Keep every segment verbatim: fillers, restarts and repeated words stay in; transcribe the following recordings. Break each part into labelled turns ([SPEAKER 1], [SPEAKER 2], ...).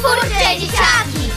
[SPEAKER 1] Twórcze dzieciaki!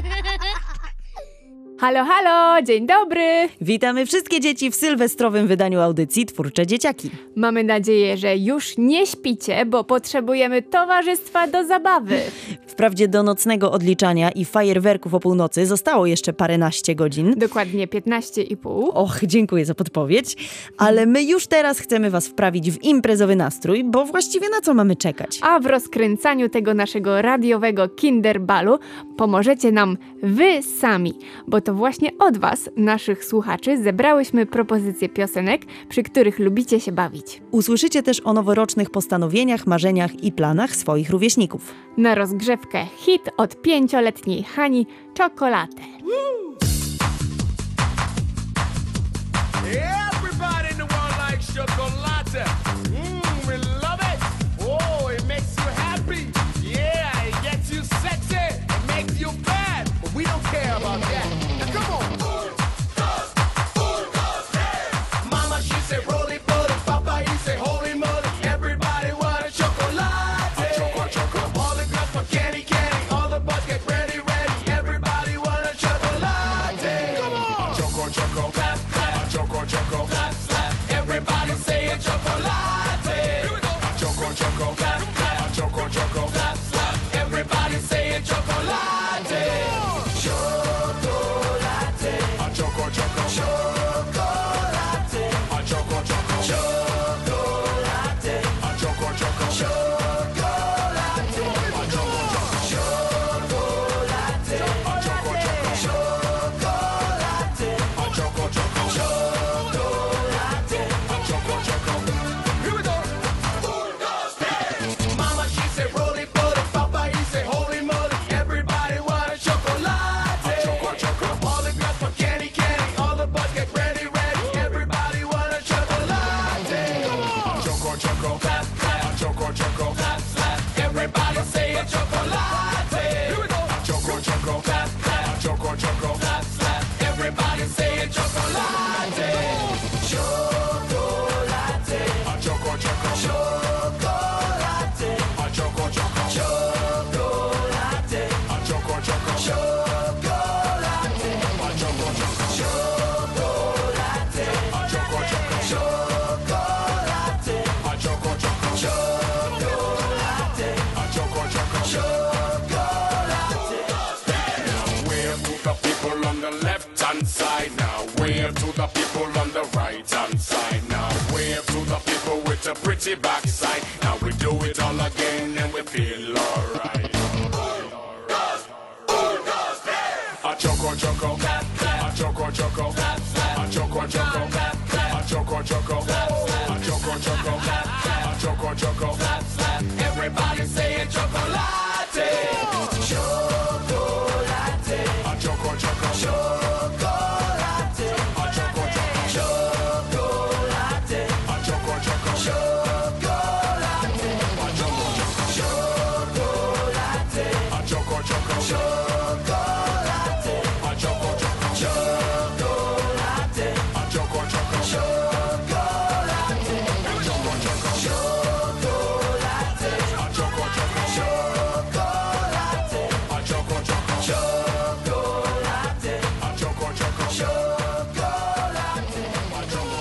[SPEAKER 2] Halo, halo, dzień dobry!
[SPEAKER 3] Witamy wszystkie dzieci w sylwestrowym wydaniu audycji Twórcze Dzieciaki.
[SPEAKER 2] Mamy nadzieję, że już nie śpicie, bo potrzebujemy towarzystwa do zabawy.
[SPEAKER 3] Wprawdzie do nocnego odliczania i fajerwerków o północy zostało jeszcze paręnaście godzin.
[SPEAKER 2] Dokładnie piętnaście i pół.
[SPEAKER 3] Och, dziękuję za podpowiedź. Ale my już teraz chcemy was wprawić w imprezowy nastrój, bo właściwie na co mamy czekać?
[SPEAKER 2] A w rozkręcaniu tego naszego radiowego kinderbalu pomożecie nam wy sami, bo to właśnie od was, naszych słuchaczy, zebrałyśmy propozycje piosenek, przy których lubicie się bawić.
[SPEAKER 3] Usłyszycie też o noworocznych postanowieniach, marzeniach i planach swoich rówieśników.
[SPEAKER 2] Na rozgrzewkę hit od pięcioletniej Hani Czokolatę.
[SPEAKER 4] Everybody in the world likes chocolate. Mmm, we love it. Oh, it makes you happy. Yeah, it gets you sexy. It makes you bad. But we don't care about that. Now come on. Mama, she said roll it, roll it. Papa, he said holy moly. Everybody want a chocolate. A choco, choco. All the girls want candy, candy. All the boys get ready, ready. Everybody want a chocolate. Come on. Choco, choco. Clap, clap. Choco, choco. Clap, clap. Everybody say a chocolate. Here we go. Choco, choco. Clap, clap. Choco, choco. Clap, clap. Everybody say a chocolate. Chocolate. A choco, choco. Chocolate. A choco, choco. Chocolate. A choco, choco. Chocolate. A choco, choco. Chocolate. A choco, choco. Chocolate. A choco, choco. Chocolate. A choco, choco. Here we go. Mama, she said roll it, roll it. Papa, he said holy moly. Everybody want a chocolate. A choco, choco. All the girls want candy, candy. All the boys get ready, ready. Everybody want a chocolate. Come on. Choco, choco. Clap, clap. A choco, choco. Clap, clap. Everybody say a chocolate. Here we go. A choco, choco. Clap, clap. A choco, choco. Clap, clap. Everybody say a chocolate. Chocolate. A choco, choco. Chocolate. A choco, choco. Chocolate. A choco, choco. Chocolate. A choco, choco. Chocolate. A choco, choco. Chocolate. A choco, choco. Chocolate. A choco, choco. Chocolate. Wave to the people on the left hand side now. Wave to the people on the right hand side now. Wave to the people with a pretty backside. Now we do it all again and we feel alright. A choco choco, a choco choco, a choco choco, a choco choco, a choco choco, a choco choco. Everybody say a chocolate. Chocolate. A choco choco. Chocolate. A choco choco. Chocolate. A choco choco. Chocolate. A choco choco. Chocolate. A choco choco. Chocolate. A choco choco. Chocolate. A choco choco. Chocolate. A choco choco. Chocolate. A choco choco. Chocolate. A choco choco. Chocolate. A choco choco. Chocolate. A choco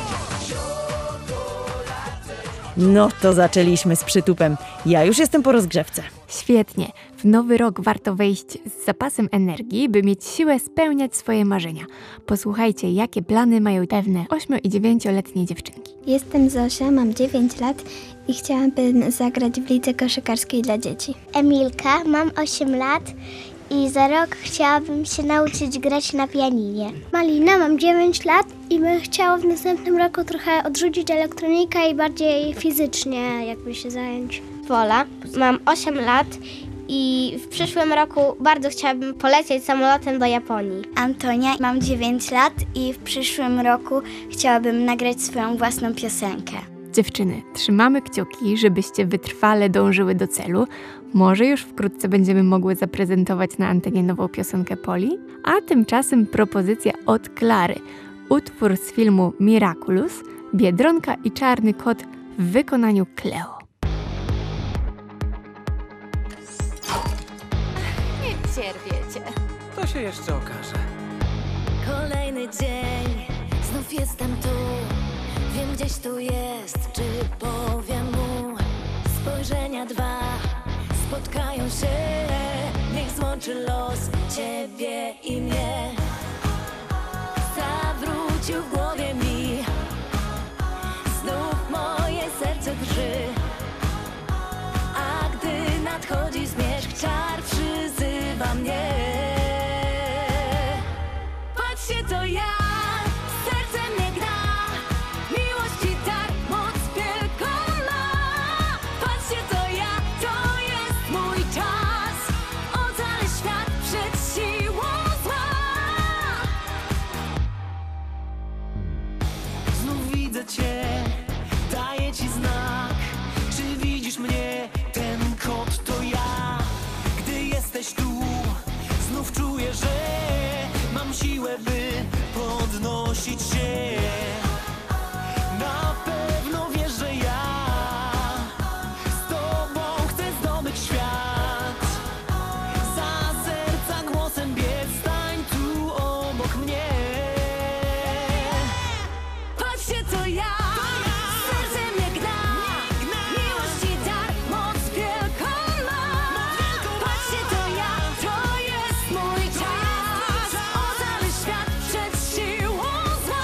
[SPEAKER 4] choco.
[SPEAKER 3] No to zaczęliśmy z przytupem. Ja już jestem po rozgrzewce.
[SPEAKER 2] Świetnie. W nowy rok warto wejść z zapasem energii, by mieć siłę spełniać swoje marzenia. Posłuchajcie, jakie plany mają pewne ośmiu- i dziewięcioletnie dziewczynki.
[SPEAKER 5] Jestem Zosia, mam dziewięć lat i chciałabym zagrać w lidze koszykarskiej dla dzieci.
[SPEAKER 6] Emilka, mam osiem lat i za rok chciałabym się nauczyć grać na pianinie.
[SPEAKER 5] Malina, mam dziewięć lat i bym chciała w następnym roku trochę odrzucić elektronikę i bardziej fizycznie jakby się zająć.
[SPEAKER 6] Wola, mam osiem lat i w przyszłym roku bardzo chciałabym polecieć samolotem do Japonii.
[SPEAKER 5] Antonia, mam dziewięć lat i w przyszłym roku chciałabym nagrać swoją własną piosenkę.
[SPEAKER 2] Dziewczyny, trzymamy kciuki, żebyście wytrwale dążyły do celu. Może już wkrótce będziemy mogły zaprezentować na antenie nową piosenkę Poli. A tymczasem propozycja od Klary. Utwór z filmu Miraculous, Biedronka i Czarny Kot w wykonaniu Cleo. cierpiecie.
[SPEAKER 1] To się jeszcze okaże.
[SPEAKER 7] Kolejny dzień, znów jestem tu. Wiem, gdzieś tu jest, czy powiem mu. Spojrzenia dwa spotkają się. Niech złączy los ciebie i mnie. Zawrócił w głowie mi. Znów moje serce drży. A gdy nadchodzi zmierzch, czar przyzywa mnie. Patrzcie, to ja, serce mnie gna. Miłości dar, moc wielką ma. Patrzcie, to ja, to jest mój czas. Ocalę świat przed siłą zła.
[SPEAKER 8] Znów widzę cię, daję ci znak. Czy widzisz mnie? Ten kot to ja. Gdy jesteś tu, znów czuję, że mam siłę, by podnosić się. Na pewno wiesz, że ja z tobą chcę zdobyć świat. Za serca głosem biec, stań tu obok mnie.
[SPEAKER 7] Patrzcie, to ja, serce mnie gna. Miłości dar, moc wielką ma. Patrzcie, to ja, to jest mój czas. Ocalę świat przed siłą zła.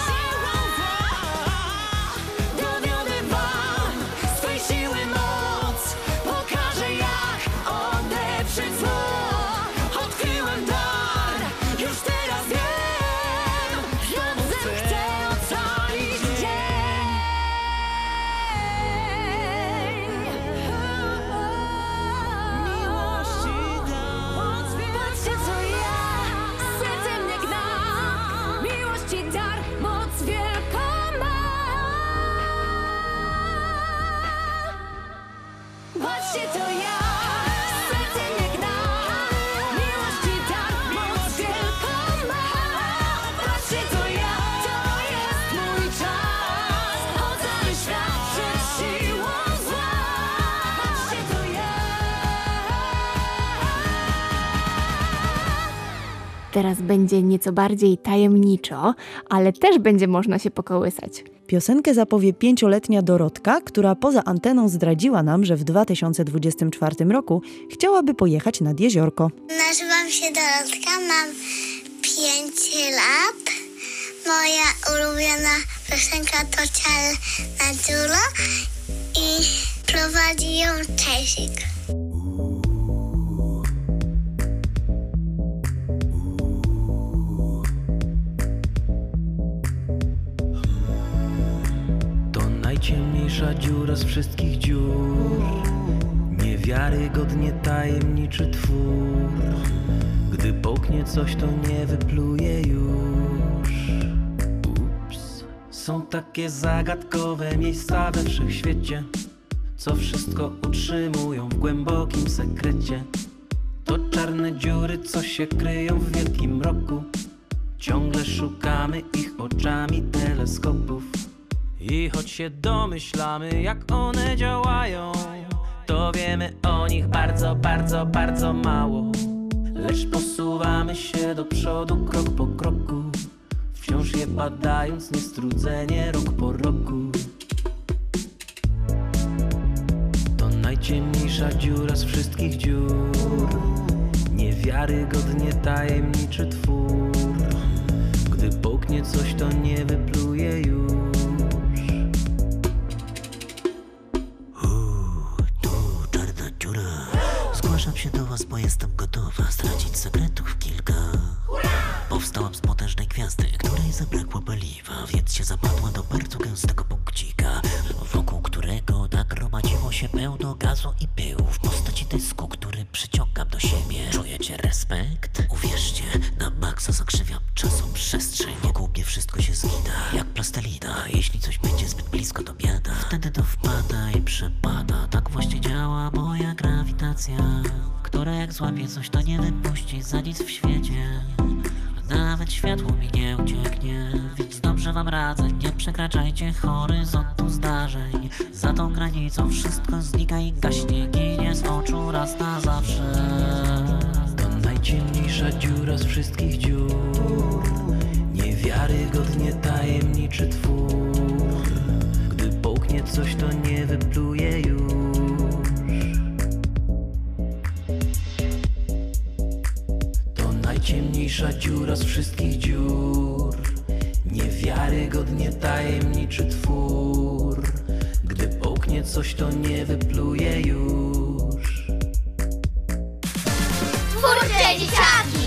[SPEAKER 7] Dowiodę wam swej siły moc. Pokażę, jak odeprzeć zło. Odkryłem dar, już teraz wiem. Razem chcę ocalić dzień. Patrzcie, co ja, serce mnie gna. Miłości dar, moc wielką ma. Patrzcie, to ja, serce mnie gna. Miłości dar, moc wielką ma. Patrzcie, to ja, to jest mój czas. Ocalę świat przed siłą zła. Patrzcie, to ja.
[SPEAKER 2] Teraz będzie nieco bardziej tajemniczo, ale też będzie można się pokołysać.
[SPEAKER 3] Piosenkę zapowie pięcioletnia Dorotka, która poza anteną zdradziła nam, że w dwa tysiące dwudziestym czwartym roku chciałaby pojechać nad jeziorko.
[SPEAKER 5] Nazywam się Dorotka, mam pięć lat. Moja ulubiona piosenka to Czarna dziura i prowadzi ją Czesik.
[SPEAKER 8] To najciemniejsza dziura z wszystkich dziur. Niewiarygodnie tajemniczy twór. Gdy połknie coś, to nie wypluje już. Ups. Są takie zagadkowe miejsca we wszechświecie, co wszystko utrzymują w głębokim sekrecie. To czarne dziury, co się kryją w wielkim mroku. Ciągle szukamy ich oczami teleskopów. I choć się domyślamy, jak one działają, to wiemy o nich bardzo, bardzo, bardzo mało. Lecz posuwamy się do przodu krok po kroku, wciąż je badając niestrudzenie rok po roku. To najciemniejsza dziura z wszystkich dziur. Niewiarygodnie tajemniczy twór. Gdy połknie coś, to nie wypluje już.
[SPEAKER 9] Zgłaszam się do was, bo jestem gotowa stracić sekretów kilka. Powstałam z potężnej gwiazdy, której zabrakło paliwa, więc się zapadła do bardzo gęstego punkcika, wokół którego tak gromadziło się pełno gazu i pyłu w postaci dysku, który przyciągam do siebie. Czujecie respekt? Uwierzcie, na maksa zakrzywiam czasoprzestrzeń. Wokół mnie wszystko się zgina, jak plastelina. Jeśli coś będzie zbyt blisko, to biada. Wtedy to wpada i przepada. Tak właśnie działa moja grawitacja, która jak złapie coś, to nie wypuści za nic w świecie. Nawet światło mi nie ucieknie, więc dobrze wam radzę, nie przekraczajcie horyzontu zdarzeń. Za tą granicą wszystko znika i gaśnie, ginie z oczu raz na zawsze.
[SPEAKER 8] To najciemniejsze najciemniejsza dziura z wszystkich dziur, niewiarygodnie tajemniczy twór. Gdy połknie coś, to nie wypluje już. To najciemniejsza dziura z wszystkich dziur, niewiarygodnie tajemniczy twór. Gdy połknie coś, to nie wypluje już.
[SPEAKER 6] Twórcze dzieciaki!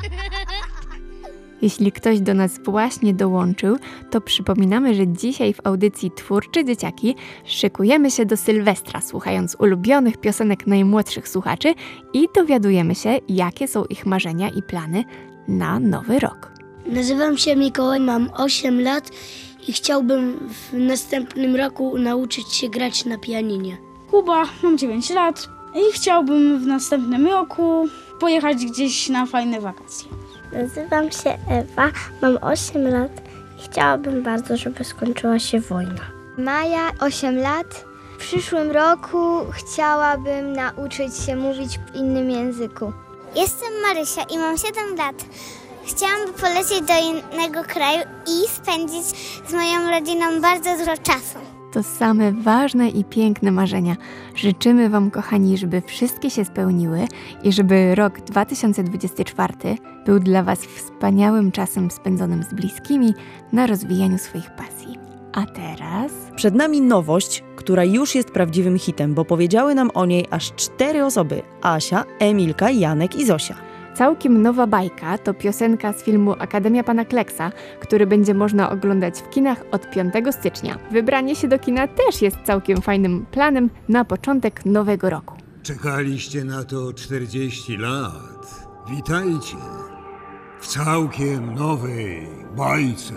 [SPEAKER 2] Jeśli ktoś do nas właśnie dołączył, to przypominamy, że dzisiaj w audycji Twórcze Dzieciaki szykujemy się do Sylwestra, słuchając ulubionych piosenek najmłodszych słuchaczy i dowiadujemy się, jakie są ich marzenia i plany na nowy rok.
[SPEAKER 10] Nazywam się Mikołaj, mam osiem lat i chciałbym w następnym roku nauczyć się grać na pianinie.
[SPEAKER 11] Kuba, mam dziewięć lat i chciałbym w następnym roku pojechać gdzieś na fajne wakacje.
[SPEAKER 5] Nazywam się Ewa, mam osiem lat i chciałabym bardzo, żeby skończyła się wojna.
[SPEAKER 6] Maja, osiem lat. W przyszłym roku chciałabym nauczyć się mówić w innym języku.
[SPEAKER 5] Jestem Marysia i mam siedem lat. Chciałam polecieć do innego kraju i spędzić z moją rodziną bardzo dużo czasu.
[SPEAKER 2] To same ważne i piękne marzenia. Życzymy Wam, kochani, żeby wszystkie się spełniły i żeby rok dwa tysiące dwudziesty czwarty był dla Was wspaniałym czasem spędzonym z bliskimi na rozwijaniu swoich pasji. A teraz...
[SPEAKER 3] Przed nami nowość, która już jest prawdziwym hitem, bo powiedziały nam o niej aż cztery osoby. Asia, Emilka, Janek i Zosia.
[SPEAKER 2] Całkiem nowa bajka to piosenka z filmu Akademia Pana Kleksa, który będzie można oglądać w kinach od piątego stycznia. Wybranie się do kina też jest całkiem fajnym planem na początek nowego roku.
[SPEAKER 12] Czekaliście na to czterdzieści lat. Witajcie w całkiem nowej bajce.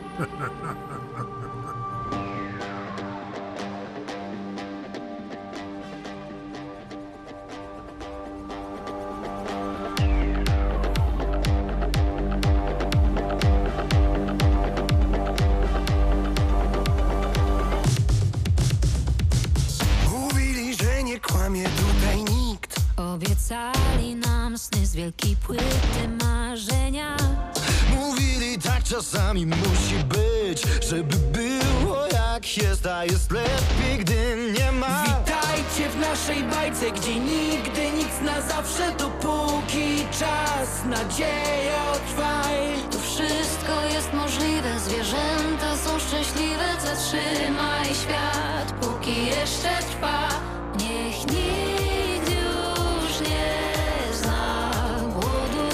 [SPEAKER 4] Kłamie tutaj nikt.
[SPEAKER 7] Obiecali nam sny z wielkiej płyty marzenia.
[SPEAKER 4] Mówili tak czasami musi być, żeby było jak jest, a jest lepiej, gdy nie ma.
[SPEAKER 8] Witajcie w naszej bajce, gdzie nigdy nic na zawsze, dopóki czas, nadzieja trwaj.
[SPEAKER 7] Tu wszystko jest możliwe, zwierzęta są szczęśliwe. Zatrzymaj świat, póki jeszcze trwa. Niech nikt już nie zna głodu.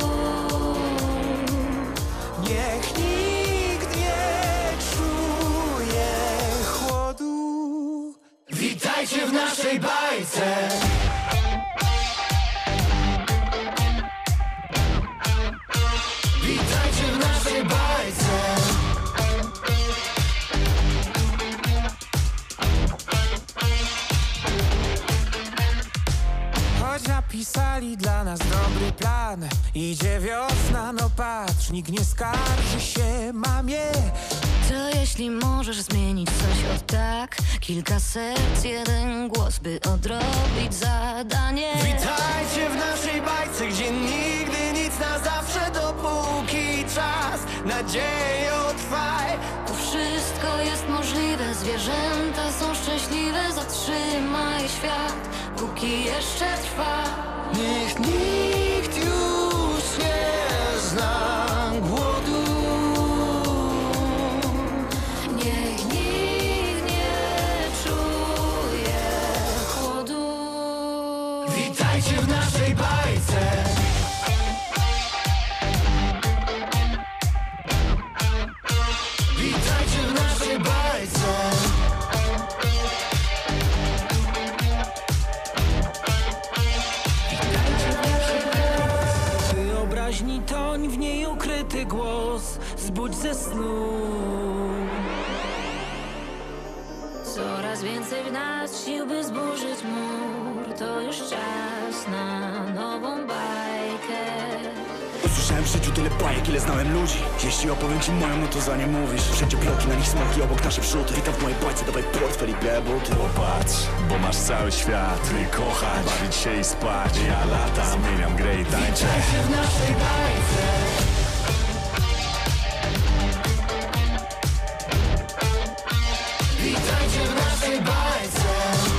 [SPEAKER 4] Niech nikt nie czuje chłodu. Witajcie w naszej bajce. Witajcie w naszej bajce.
[SPEAKER 13] Napisali dla nas dobry plan. Idzie wiosna, no patrz, nikt nie skarży się mamie.
[SPEAKER 7] To jeśli możesz zmienić coś od tak, kilka serc, jeden głos, by odrobić zadanie.
[SPEAKER 4] Witajcie w naszej bajce, gdzie nigdy nic na zawsze, dopóki czas, nadzieję trwaj.
[SPEAKER 7] Tu wszystko jest możliwe, zwierzęta są szczęśliwe. Zatrzymaj świat, póki jeszcze trwa.
[SPEAKER 4] Niech nikt już nie zna głodu.
[SPEAKER 7] Niech nikt nie czuje chłodu.
[SPEAKER 4] Witajcie w naszej bajce. Witajcie w naszej bajce.
[SPEAKER 8] Wyobraźni toń, w niej ukryty głos, zbudź ze snu.
[SPEAKER 7] Coraz więcej w nas sił, by zburzyć mur. To już czas na nową bajkę.
[SPEAKER 14] Usłyszałem w życiu tyle bajek, ile znałem ludzi. Jeśli opowiem ci moją, no to za nie mówisz. Wszędzie bloki, na nich smoki, obok nasze wrzuty. Witam w mojej bajce, dawaj portfel i białe buty.
[SPEAKER 15] Popatrz, bo masz cały świat. Ty kochać, bawić się i spać. Ja latam, zmieniam grę i
[SPEAKER 14] Witajcie
[SPEAKER 7] w naszej bajce. Witajcie w naszej bajce.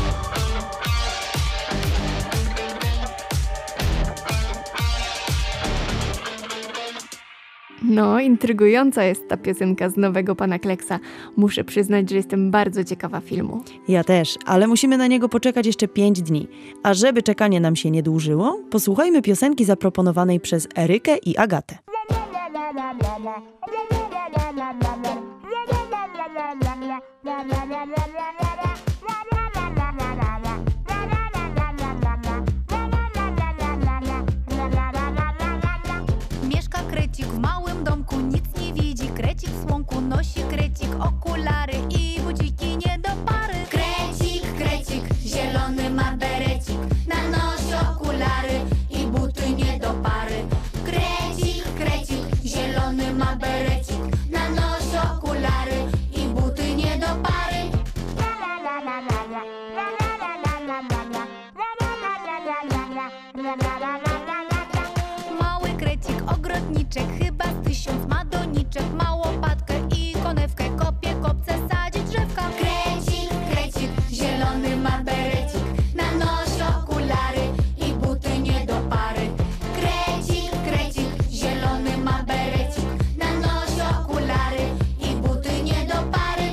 [SPEAKER 2] No, intrygująca jest ta piosenka z nowego Pana Kleksa. Muszę przyznać, że jestem bardzo ciekawa filmu.
[SPEAKER 3] Ja też, ale musimy na niego poczekać jeszcze pięć dni. A żeby czekanie nam się nie dłużyło, posłuchajmy piosenki zaproponowanej przez Erykę i Agatę.
[SPEAKER 7] Mieszka krecik w małym domku, nic nie widzi. Krecik w słonku nosi krecik okulary i buciki nie do pary. Krecik, krecik, zielony ma berecik, na nosie okulary i buty nie do pary. Krecik, krecik, zielony ma berecik, na nosie okulary i buty nie do pary. Mały krecik, ogrodniczek, chyba z tysiąc ma doniczek, ma łopatkę i konewkę, kopie kopce, sadzi drzewka. Krecik, krecik, zielony ma berecik, na nosie okulary i buty nie do pary. Krecik, krecik, zielony ma berecik, na nosie okulary i buty nie do pary.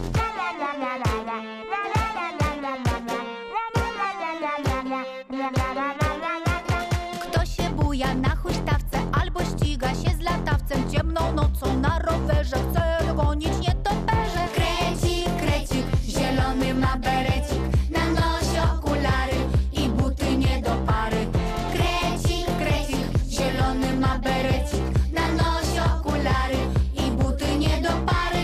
[SPEAKER 7] Kto się buja na huśtawce albo ściga się z latawcem ciemną nocą na rowerze, chce dogonić nietoperze. Krecik, krecik, zielony ma berecik, na nosie okulary i buty nie do pary. Krecik, krecik, zielony ma berecik, na nosie okulary i buty nie do pary.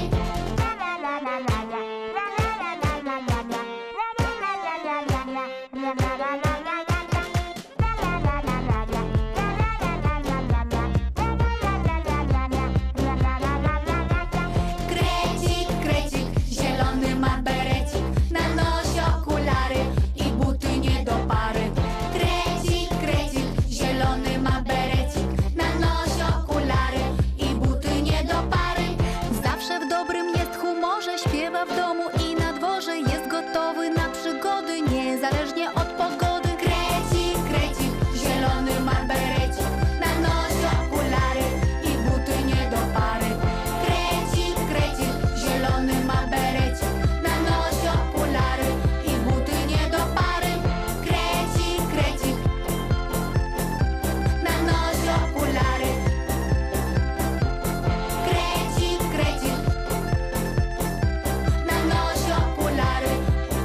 [SPEAKER 7] Krecik, krecik, zielony ma berecik, na nosie okulary i buty nie do pary. Krecik, krecik, zielony ma berecik, na nosie okulary i buty nie do pary. Zawsze w dobrym jest humorze, śpiewa w domu i na dworze, jest gotowy na przygody, niezależnie od pogody. Krecik, krecik, zielony ma berecik, na nosie okulary i buty nie do pary. Krecik, krecik, zielony ma berecik, na nosie okulary i buty nie do pary. Krecik, krecik, na nosie okulary. Krecik, krecik, na nosie okulary.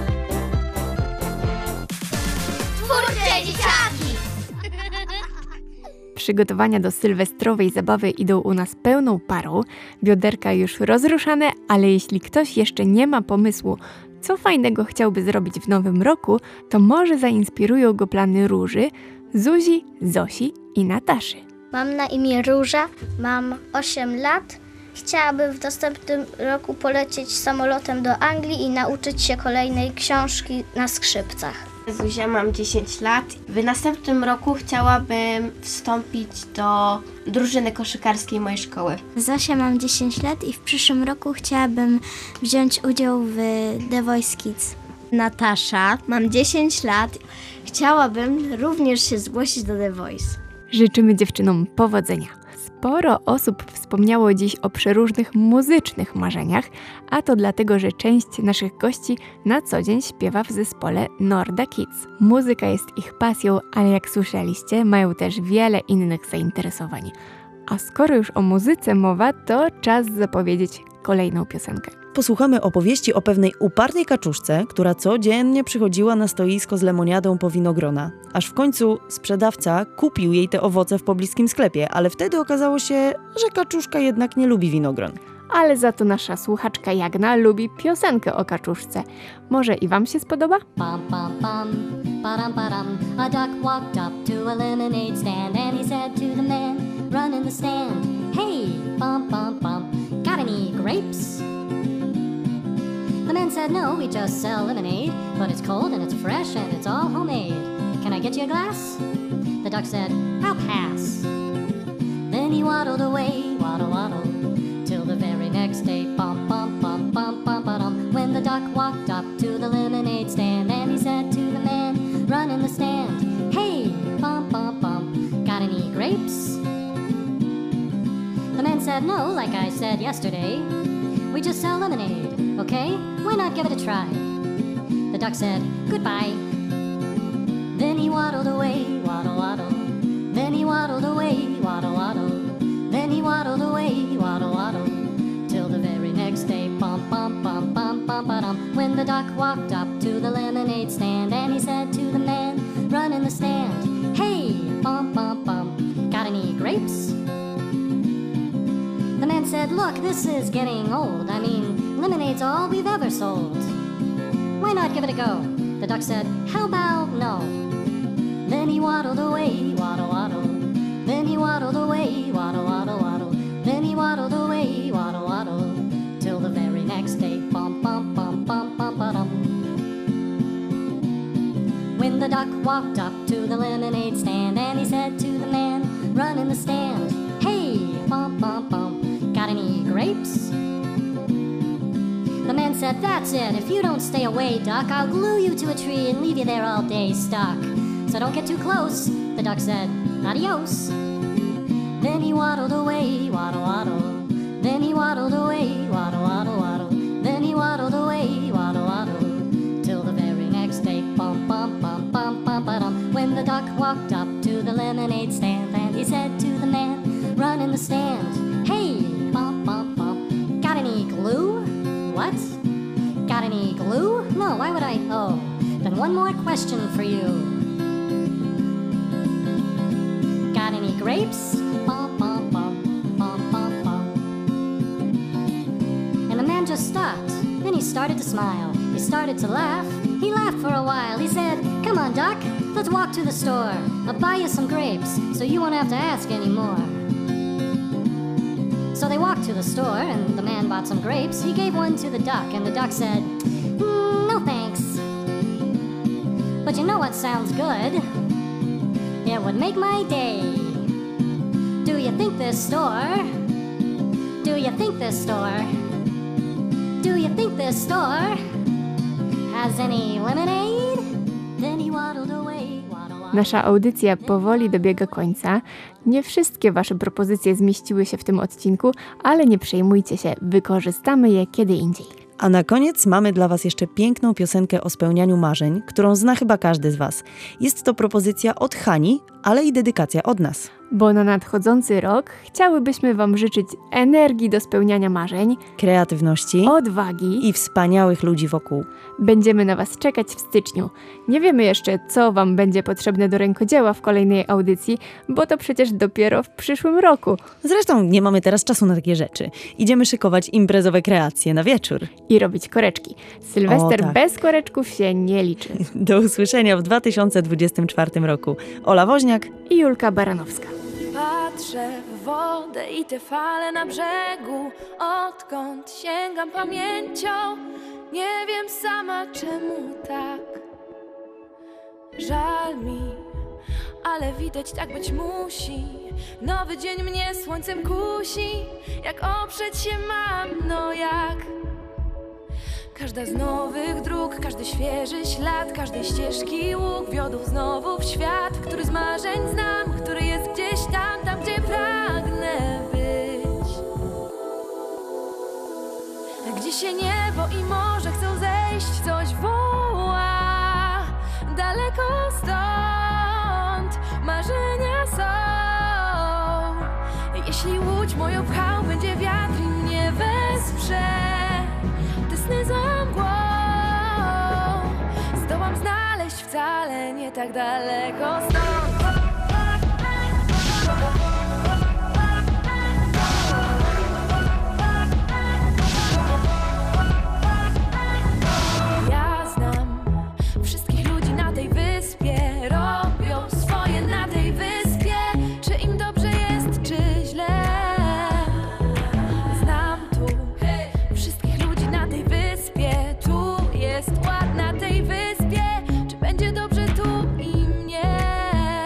[SPEAKER 7] Twórcze dzieciaki!
[SPEAKER 2] Przygotowania do sylwestrowej zabawy idą u nas pełną parą, bioderka już rozruszane, ale jeśli ktoś jeszcze nie ma pomysłu, co fajnego chciałby zrobić w nowym roku, to może zainspirują go plany Róży, Zuzi, Zosi i Nataszy.
[SPEAKER 6] Mam na imię Róża, mam osiem lat. Chciałabym w następnym roku polecieć samolotem do Anglii i nauczyć się kolejnej książki na skrzypcach.
[SPEAKER 15] Zuzia, mam dziesięć lat. W następnym roku chciałabym wstąpić do drużyny koszykarskiej mojej szkoły.
[SPEAKER 16] Zosia, mam dziesięć lat i w przyszłym roku chciałabym wziąć udział w The Voice Kids.
[SPEAKER 17] Natasza, mam dziesięć lat. Chciałabym również się zgłosić do The Voice.
[SPEAKER 2] Życzymy dziewczynom powodzenia. Sporo osób wspomniało dziś o przeróżnych muzycznych marzeniach, a to dlatego, że część naszych gości na co dzień śpiewa w zespole Norda Kids. Muzyka jest ich pasją, ale jak słyszeliście, mają też wiele innych zainteresowań. A skoro już o muzyce mowa, to czas zapowiedzieć kolejną piosenkę.
[SPEAKER 3] Posłuchamy opowieści o pewnej upartej kaczuszce, która codziennie przychodziła na stoisko z lemoniadą po winogrona. Aż w końcu sprzedawca kupił jej te owoce w pobliskim sklepie, ale wtedy okazało się, że kaczuszka jednak nie lubi winogron.
[SPEAKER 2] Ale za to nasza słuchaczka Jagna lubi piosenkę o kaczuszce. Może i wam się spodoba?
[SPEAKER 18] Bum, bum, bum, ba-dum, ba-dum. A duck walked up to a lemonade stand and he said to the man running the stand, "Hey, bum, bum, bum, got any grapes?" The man said, "No, we just sell lemonade, but it's cold and it's fresh and it's all homemade. Can I get you a glass?" The duck said, I'll pass. Then he waddled away, waddle, waddle, till the very next day, bum, bum, bum, bum, bum, ba-dum. When the duck walked up to the lemonade stand, and he said to the man running the stand, hey, bum, bum, bum, got any grapes? The man said, no, like I said yesterday, we just sell lemonade, okay? Why not give it a try? The duck said, goodbye. Then he waddled away, waddle, waddle. Then he waddled away, waddle, waddle. Then he waddled away, waddle, waddle, till the very next day, bum, bum, bum, bum, bum, ba-dum. When the duck walked up to the lemonade stand, and he said to the man running the stand, hey, bum, bum, bum, got any grapes? The man said, look, this is getting old. I mean, lemonade's all we've ever sold. Why not give it a go? The duck said, how about no? Then he waddled away, waddle, waddle. Then he waddled away, waddle, waddle, waddle. Then he waddled away, waddle, waddle, till the very next day, bum, bum, bum, bum, bum, ba-dum. When the duck walked up to the lemonade stand, and he said to the man running the stand, hey, bum, bum, bum, got any grapes? The man said, that's it, if you don't stay away, duck, I'll glue you to a tree and leave you there all day stuck. So don't get too close, the duck said, adios. Then he waddled away, waddle, waddle. Then he waddled away, waddle, waddle, waddle. Then he waddled away, waddle, waddle, till the very next day, bum, bum, bum, bum, bum, ba-dum. When the duck walked up to the lemonade stand, and he said to the man running the stand, hey, bum, bum, bum, got any glue? What? Got any glue? No, why would I? Oh, then one more question for you. Got any grapes? Bum, bum, bum, bum, bum, bum. And the man just stopped. Then he started to smile. He started to laugh. He laughed for a while. He said, come on, duck, let's walk to the store. I'll buy you some grapes, so you won't have to ask anymore. So they walked to the store, and the man bought some grapes. He gave one to the duck, and the duck said, mm, no thanks. But you know what sounds good? It would make my day. Do you think this store? Do you think this store? Do you think this store has any lemonade? Then he waddled away.
[SPEAKER 2] Nasza audycja powoli dobiega końca. Nie wszystkie Wasze propozycje zmieściły się w tym odcinku, ale nie przejmujcie się, wykorzystamy je kiedy indziej.
[SPEAKER 3] A na koniec mamy dla Was jeszcze piękną piosenkę o spełnianiu marzeń, którą zna chyba każdy z Was. Jest to propozycja od Hani, ale i dedykacja od nas.
[SPEAKER 2] Bo na nadchodzący rok chciałybyśmy Wam życzyć energii do spełniania marzeń,
[SPEAKER 3] kreatywności,
[SPEAKER 2] odwagi
[SPEAKER 3] i wspaniałych ludzi wokół.
[SPEAKER 2] Będziemy na Was czekać w styczniu. Nie wiemy jeszcze, co Wam będzie potrzebne do rękodzieła w kolejnej audycji, bo to przecież dopiero w przyszłym roku.
[SPEAKER 3] Zresztą nie mamy teraz czasu na takie rzeczy. Idziemy szykować imprezowe kreacje na wieczór.
[SPEAKER 2] I robić koreczki. Sylwester
[SPEAKER 3] O, tak.
[SPEAKER 2] bez koreczków się nie liczy.
[SPEAKER 3] Do usłyszenia w dwa tysiące dwudziestym czwartym roku. Ola Woźniak
[SPEAKER 2] i Julka Baranowska.
[SPEAKER 7] Patrzę w wodę i te fale na brzegu. Odkąd sięgam pamięcią, nie wiem sama czemu tak. Żal mi, ale widać tak być musi. Nowy dzień mnie słońcem kusi. Jak oprzeć się mam, no jak? Każda z nowych dróg, każdy świeży ślad, każdej ścieżki łuk wiodł znowu w świat, który z marzeń znam, który jest gdzieś tam, tam gdzie pragnę być. Gdzie się niebo i morze chcą zejść, coś woła daleko stąd, marzenia są. Jeśli łódź moją pchał będzie wiatr i mnie wesprze, te sny za mgłą zdołam znaleźć wcale nie tak daleko stąd. Ja znam wszystkich ludzi na tej wyspie, robią swoje na tej wyspie. Czy im dobrze jest, czy źle? Znam tu wszystkich ludzi na tej wyspie. Tu jest ład na tej wyspie. Czy będzie dobrze tu i mnie?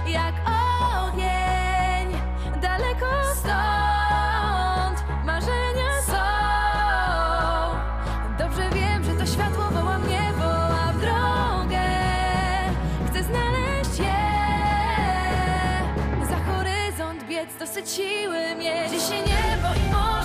[SPEAKER 7] jak ogień. Daleko stąd marzenia są. Dobrze wiem, że to światło woła mnie, woła w drogę. Chcę znaleźć je. Za horyzont biec, dosyć siły mieć. Dzisiaj niebo i morze.